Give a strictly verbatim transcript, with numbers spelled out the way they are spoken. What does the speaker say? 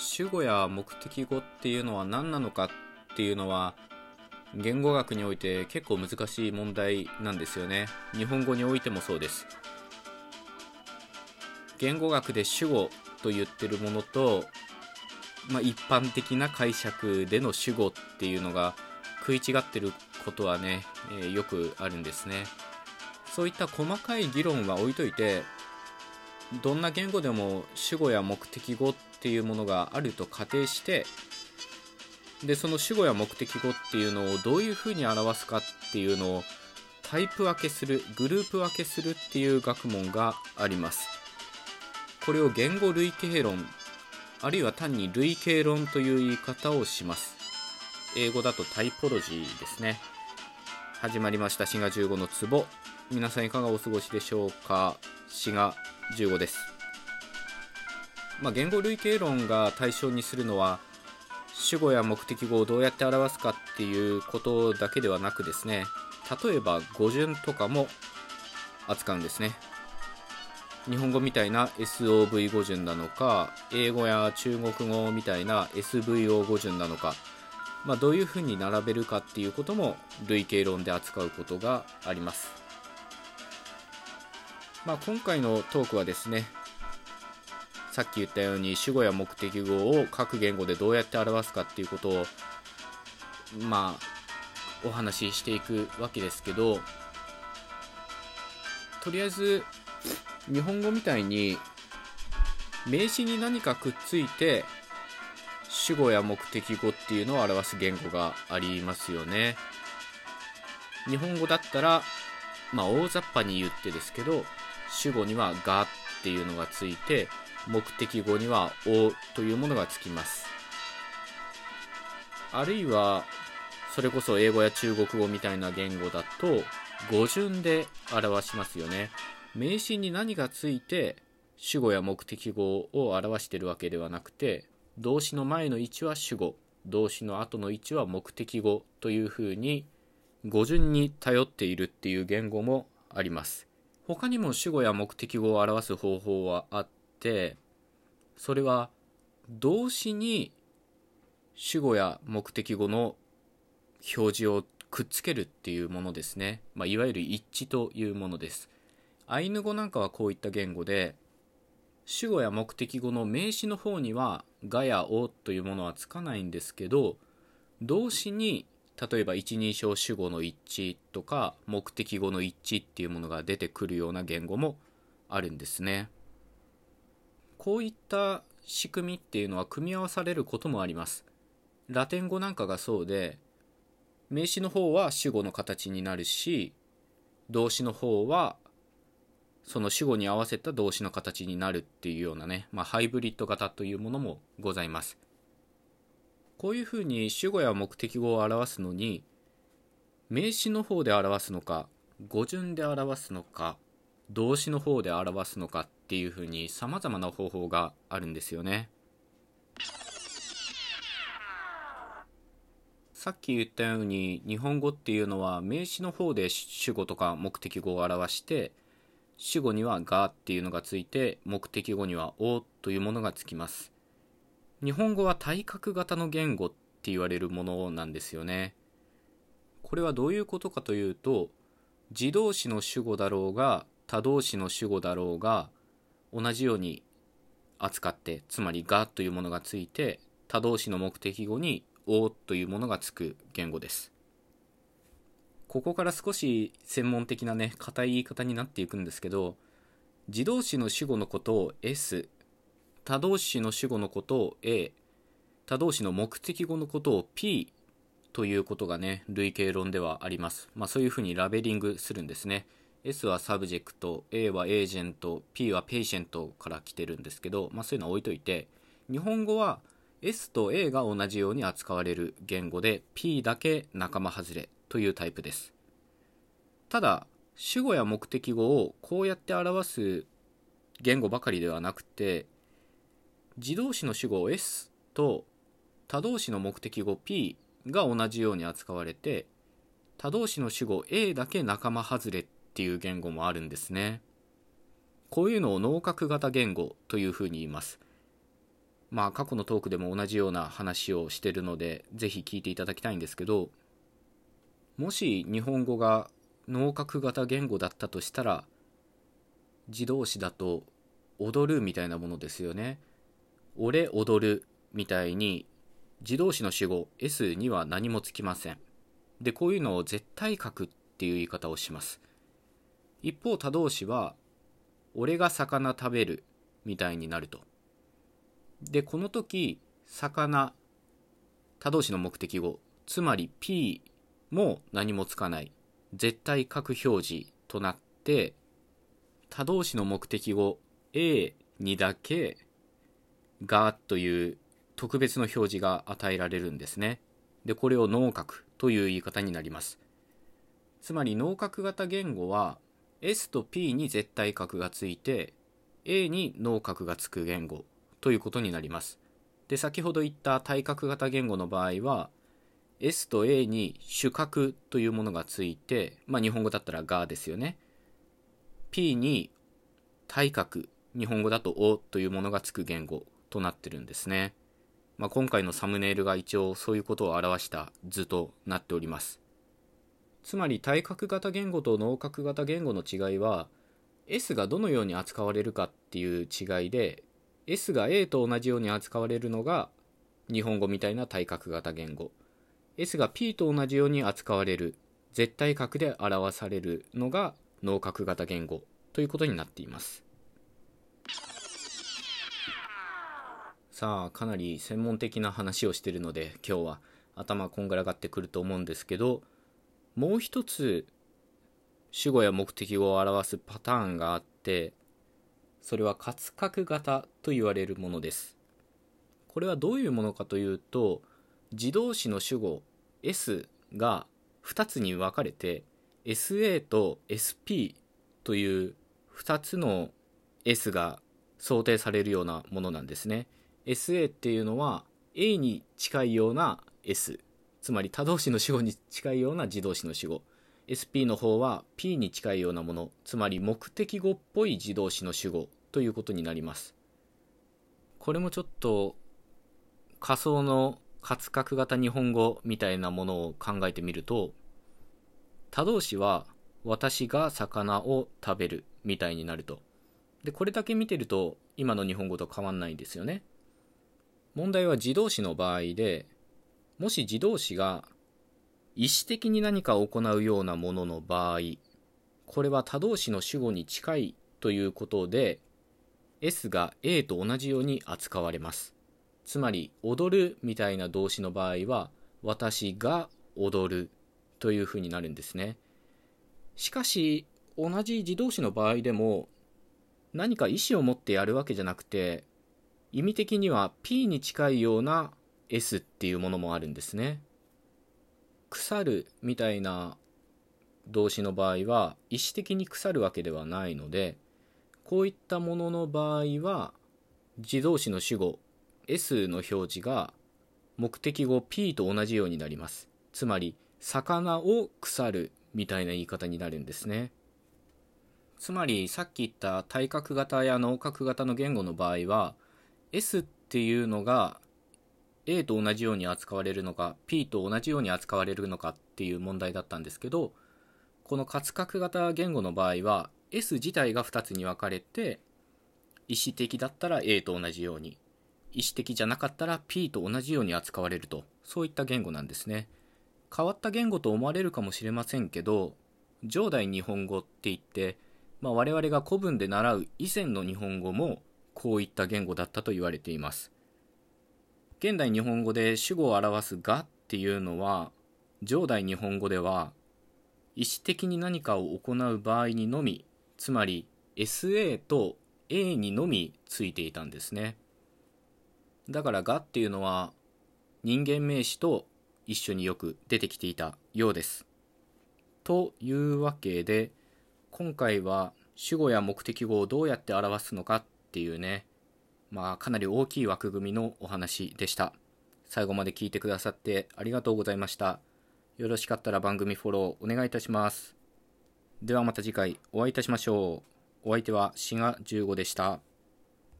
主語や目的語っていうのは何なのかっていうのは言語学において結構難しい問題なんですよね。日本語においてもそうです。言語学で主語と言ってるものと、まあ、一般的な解釈での主語っていうのが食い違ってることはね、えー、よくあるんですね。そういった細かい議論は置いといて、どんな言語でも主語や目的語っていうものがあると仮定して、でその主語や目的語っていうのをどういうふうに表すかっていうのをタイプ分けする、グループ分けするっていう学問があります。これを言語類型論、あるいは単に類型論という言い方をします。英語だとタイポロジーですね。始まりました滋賀じゅうごの壺。皆さんいかがお過ごしでしょうか。滋賀じゅうごです。まあ、言語類型論が対象にするのは主語や目的語をどうやって表すかっていうことだけではなくですね、例えば語順とかも扱うんですね。日本語みたいな エスオーブイ 語順なのか、英語や中国語みたいな エスブイオー 語順なのか、まあ、どういうふうに並べるかっていうことも類型論で扱うことがあります。まあ、今回のトークはですね、さっき言ったように主語や目的語を各言語でどうやって表すかっていうことをまあお話ししていくわけですけど、とりあえず日本語みたいに名詞に何かくっついて主語や目的語っていうのを表す言語がありますよね。日本語だったらまあ大雑把に言ってですけど、主語にはがっていうのがついて、目的語にはおというものがつきます。あるいはそれこそ英語や中国語みたいな言語だと語順で表しますよね。名詞に何がついて主語や目的語を表しているわけではなくて、動詞の前の位置は主語、動詞の後の位置は目的語というふうに語順に頼っているっていう言語もあります。他にも主語や目的語を表す方法はあって、それは動詞に主語や目的語の表示をくっつけるっていうものですね。まあ、いわゆる一致というものです。アイヌ語なんかはこういった言語で、主語や目的語の名詞の方にはがやおというものはつかないんですけど、動詞に例えば一人称主語の一致とか目的語の一致っていうものが出てくるような言語もあるんですね。こういった仕組みっていうのは組み合わされることもあります。ラテン語なんかがそうで、名詞の方は主語の形になるし、動詞の方はその主語に合わせた動詞の形になるっていうようなね、まあ、ハイブリッド型というものもございます。こういうふうに主語や目的語を表すのに、名詞の方で表すのか、語順で表すのか、動詞の方で表すのかっていうふうに様々な方法があるんですよね。さっき言ったように日本語っていうのは名詞の方で主語とか目的語を表して、主語にはがっていうのがついて、目的語にはおというものがつきます。日本語は対角型の言語って言われるものなんですよね。これはどういうことかというと、自動詞の主語だろうが他動詞の主語だろうが同じように扱って、つまりがというものがついて他動詞の目的語におというものがつく言語です。ここから少し専門的なね、硬い言い方になっていくんですけど、自動詞の主語のことを S、他動詞の主語のことを A、他動詞の目的語のことを P ということがね、類型論ではあります。まあそういうふうにラベリングするんですね。S はサブジェクト、A はエージェント、P はペイシェントから来てるんですけど、まあそういうのは置いといて、日本語は S と A が同じように扱われる言語で、P だけ仲間外れというタイプです。ただ、主語や目的語をこうやって表す言語ばかりではなくて、自動詞の主語 S と他動詞の目的語 P が同じように扱われて、他動詞の主語 A だけ仲間外れっていう言語もあるんですね。こういうのを脳角型言語というふうに言います。 まあ過去のトークでも同じような話をしてるので、ぜひ聞いていただきたいんですけど、もし日本語が脳角型言語だったとしたら、自動詞だと踊るみたいなものですよね。俺踊るみたいに自動詞の主語 S には何もつきません。で、こういうのを絶対格っていう言い方をします。一方他動詞は俺が魚食べるみたいになると。で、この時魚、他動詞の目的語、つまり P も何もつかない絶対格表示となって、他動詞の目的語 A にだけがという特別の表示が与えられるんですね。で、これを脳角という言い方になります。つまり脳角型言語は S と P に絶対格がついて A に脳角がつく言語ということになります。で、先ほど言った対角型言語の場合は S と A に主格というものがついて、まあ日本語だったらがですよね。P に対角、日本語だとおというものがつく言語となってるんですね。まあ、今回のサムネイルが一応そういうことを表した図となっております。つまり対角型言語と脳角型言語の違いは S がどのように扱われるかっていう違いで、 S が A と同じように扱われるのが日本語みたいな対角型言語、 S が P と同じように扱われる絶対角で表されるのが脳角型言語ということになっています。さあ、かなり専門的な話をしているので今日は頭こんがらがってくると思うんですけど、もう一つ主語や目的語を表すパターンがあって、それは活角型と言われるものです。これはどういうものかというと、自動詞の主語 S がふたつに分かれて エスエー と エスピー というふたつの S が想定されるようなものなんですね。エスエー っていうのは A に近いような S、 つまり他動詞の主語に近いような自動詞の主語、 エスピー の方は P に近いようなもの、つまり目的語っぽい自動詞の主語ということになります。これもちょっと仮想の活角型日本語みたいなものを考えてみると、他動詞は私が魚を食べるみたいになると。で、これだけ見てると今の日本語と変わんないんですよね。問題は自動詞の場合で、もし自動詞が意思的に何かを行うようなものの場合、これは他動詞の主語に近いということで S が A と同じように扱われます。つまり踊るみたいな動詞の場合は私が踊るというふうになるんですね。しかし同じ自動詞の場合でも何か意思を持ってやるわけじゃなくて、意味的には P に近いような S っていうものもあるんですね。腐るみたいな動詞の場合は意思的に腐るわけではないので、こういったものの場合は自動詞の主語 S の表示が目的語 P と同じようになります。つまり魚を腐るみたいな言い方になるんですね。つまりさっき言った対角型や脳角型の言語の場合は S っていうのが A と同じように扱われるのか P と同じように扱われるのかっていう問題だったんですけど、この活角型言語の場合は S 自体がふたつに分かれて、意思的だったら A と同じように、意思的じゃなかったら P と同じように扱われると、そういった言語なんですね。変わった言語と思われるかもしれませんけど、上代日本語って言って、まあ、我々が古文で習う以前の日本語もこういった言語だったと言われています。現代日本語で主語を表すがっていうのは、上代日本語では意思的に何かを行う場合にのみ、つまり エスエー と A にのみついていたんですね。だからがっていうのは人間名詞と一緒によく出てきていたようです。というわけで、今回は主語や目的語をどうやって表すのかっていうね、まあかなり大きい枠組みのお話でした。最後まで聞いてくださってありがとうございました。よろしかったら番組フォローお願いいたします。ではまた次回お会いいたしましょう。お相手はしがじゅうごでした。